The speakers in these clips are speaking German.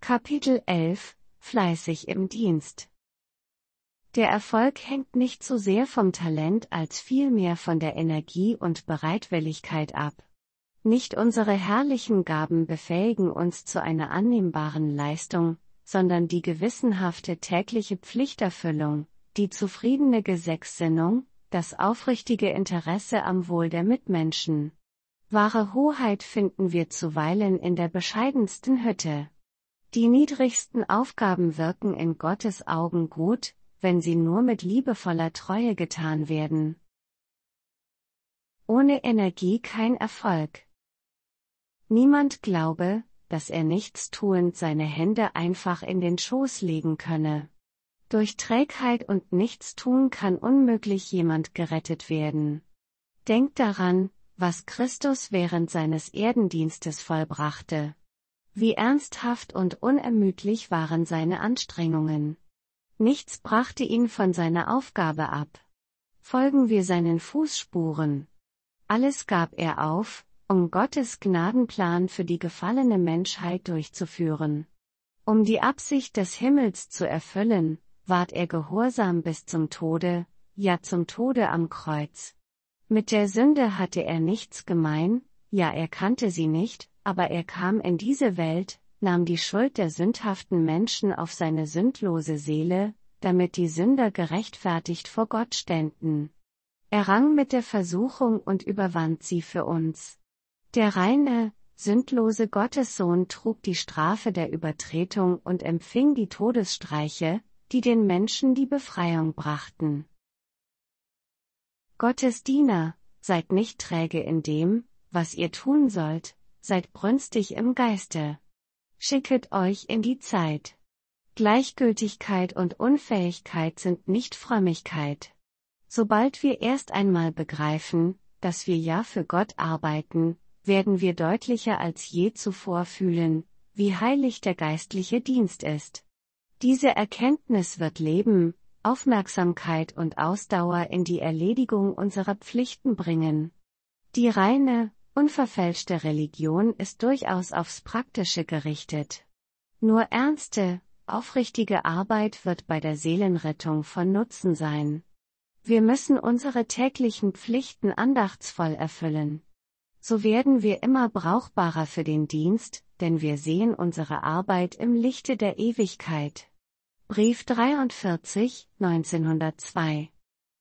Kapitel 11 – Fleißig im Dienst. Der Erfolg hängt nicht so sehr vom Talent als vielmehr von der Energie und Bereitwilligkeit ab. Nicht unsere herrlichen Gaben befähigen uns zu einer annehmbaren Leistung, sondern die gewissenhafte tägliche Pflichterfüllung, die zufriedene Gesäßsinnung, das aufrichtige Interesse am Wohl der Mitmenschen. Wahre Hoheit finden wir zuweilen in der bescheidensten Hütte. Die niedrigsten Aufgaben wirken in Gottes Augen gut, wenn sie nur mit liebevoller Treue getan werden. Ohne Energie kein Erfolg. Niemand glaube, dass er nichtstuend seine Hände einfach in den Schoß legen könne. Durch Trägheit und Nichtstun kann unmöglich jemand gerettet werden. Denkt daran, was Christus während seines Erdendienstes vollbrachte. Wie ernsthaft und unermüdlich waren seine Anstrengungen. Nichts brachte ihn von seiner Aufgabe ab. Folgen wir seinen Fußspuren. Alles gab er auf, um Gottes Gnadenplan für die gefallene Menschheit durchzuführen. Um die Absicht des Himmels zu erfüllen, ward er gehorsam bis zum Tode, ja zum Tode am Kreuz. Mit der Sünde hatte er nichts gemein, ja er kannte sie nicht, aber er kam in diese Welt, nahm die Schuld der sündhaften Menschen auf seine sündlose Seele, damit die Sünder gerechtfertigt vor Gott ständen. Er rang mit der Versuchung und überwand sie für uns. Der reine, sündlose Gottessohn trug die Strafe der Übertretung und empfing die Todesstreiche, die den Menschen die Befreiung brachten. Gottes Diener, seid nicht träge in dem, was ihr tun sollt, seid brünstig im Geiste. Schicket euch in die Zeit. Gleichgültigkeit und Unfähigkeit sind nicht Frömmigkeit. Sobald wir erst einmal begreifen, dass wir ja für Gott arbeiten, werden wir deutlicher als je zuvor fühlen, wie heilig der geistliche Dienst ist. Diese Erkenntnis wird Leben, Aufmerksamkeit und Ausdauer in die Erledigung unserer Pflichten bringen. Die reine, unverfälschte Religion ist durchaus aufs Praktische gerichtet. Nur ernste, aufrichtige Arbeit wird bei der Seelenrettung von Nutzen sein. Wir müssen unsere täglichen Pflichten andachtsvoll erfüllen. So werden wir immer brauchbarer für den Dienst, denn wir sehen unsere Arbeit im Lichte der Ewigkeit. Brief 43, 1902.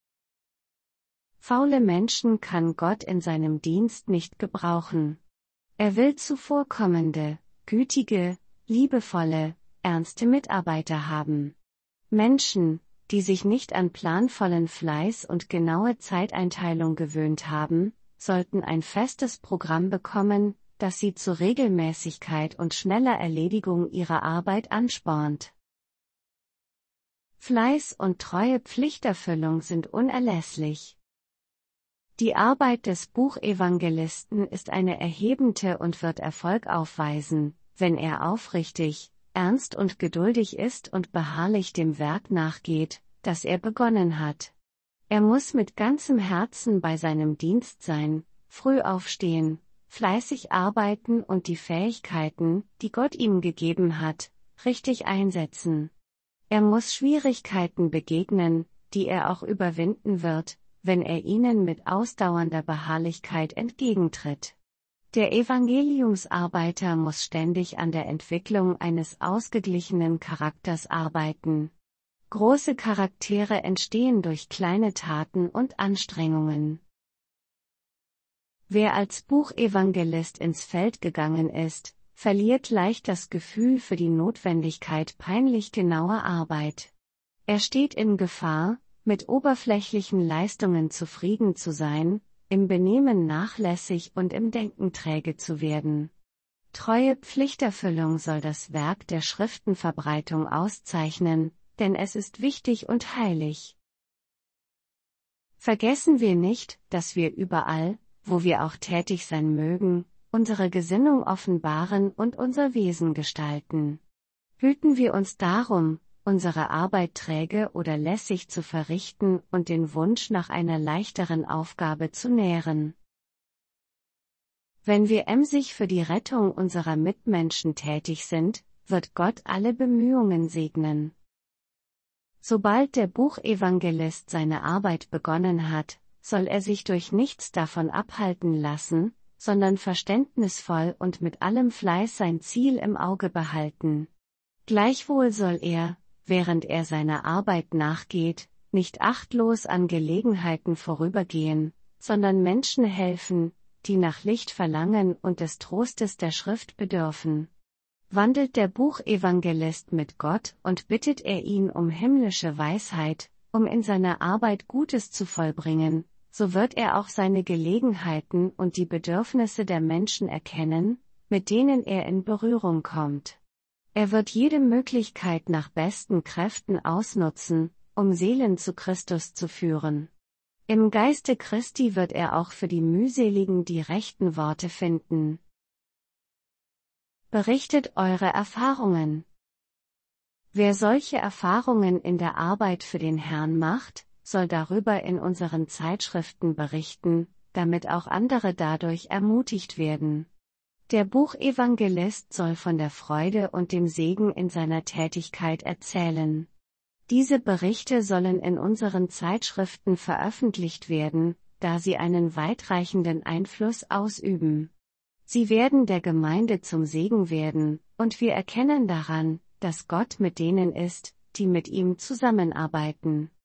Faule Menschen kann Gott in seinem Dienst nicht gebrauchen. Er will zuvorkommende, gütige, liebevolle, ernste Mitarbeiter haben. Menschen, die sich nicht an planvollen Fleiß und genaue Zeiteinteilung gewöhnt haben, sollten ein festes Programm bekommen, das sie zu Regelmäßigkeit und schneller Erledigung ihrer Arbeit anspornt. Fleiß und treue Pflichterfüllung sind unerlässlich. Die Arbeit des Buchevangelisten ist eine erhebende und wird Erfolg aufweisen, wenn er aufrichtig, ernst und geduldig ist und beharrlich dem Werk nachgeht, das er begonnen hat. Er muss mit ganzem Herzen bei seinem Dienst sein, früh aufstehen, fleißig arbeiten und die Fähigkeiten, die Gott ihm gegeben hat, richtig einsetzen. Er muss Schwierigkeiten begegnen, die er auch überwinden wird, wenn er ihnen mit ausdauernder Beharrlichkeit entgegentritt. Der Evangeliumsarbeiter muss ständig an der Entwicklung eines ausgeglichenen Charakters arbeiten. Große Charaktere entstehen durch kleine Taten und Anstrengungen. Wer als Buchevangelist ins Feld gegangen ist, verliert leicht das Gefühl für die Notwendigkeit peinlich genauer Arbeit. Er steht in Gefahr, mit oberflächlichen Leistungen zufrieden zu sein, im Benehmen nachlässig und im Denken träge zu werden. Treue Pflichterfüllung soll das Werk der Schriftenverbreitung auszeichnen, denn es ist wichtig und heilig. Vergessen wir nicht, dass wir überall, wo wir auch tätig sein mögen, unsere Gesinnung offenbaren und unser Wesen gestalten. Hüten wir uns darum, unsere Arbeit träge oder lässig zu verrichten und den Wunsch nach einer leichteren Aufgabe zu nähren. Wenn wir emsig für die Rettung unserer Mitmenschen tätig sind, wird Gott alle Bemühungen segnen. Sobald der Buchevangelist seine Arbeit begonnen hat, soll er sich durch nichts davon abhalten lassen, sondern verständnisvoll und mit allem Fleiß sein Ziel im Auge behalten. Gleichwohl soll er, während er seiner Arbeit nachgeht, nicht achtlos an Gelegenheiten vorübergehen, sondern Menschen helfen, die nach Licht verlangen und des Trostes der Schrift bedürfen. Wandelt der Buchevangelist mit Gott und bittet er ihn um himmlische Weisheit, um in seiner Arbeit Gutes zu vollbringen, so wird er auch seine Gelegenheiten und die Bedürfnisse der Menschen erkennen, mit denen er in Berührung kommt. Er wird jede Möglichkeit nach besten Kräften ausnutzen, um Seelen zu Christus zu führen. Im Geiste Christi wird er auch für die Mühseligen die rechten Worte finden. Berichtet eure Erfahrungen. Wer solche Erfahrungen in der Arbeit für den Herrn macht, soll darüber in unseren Zeitschriften berichten, damit auch andere dadurch ermutigt werden. Der Buchevangelist soll von der Freude und dem Segen in seiner Tätigkeit erzählen. Diese Berichte sollen in unseren Zeitschriften veröffentlicht werden, da sie einen weitreichenden Einfluss ausüben. Sie werden der Gemeinde zum Segen werden, und wir erkennen daran, dass Gott mit denen ist, die mit ihm zusammenarbeiten.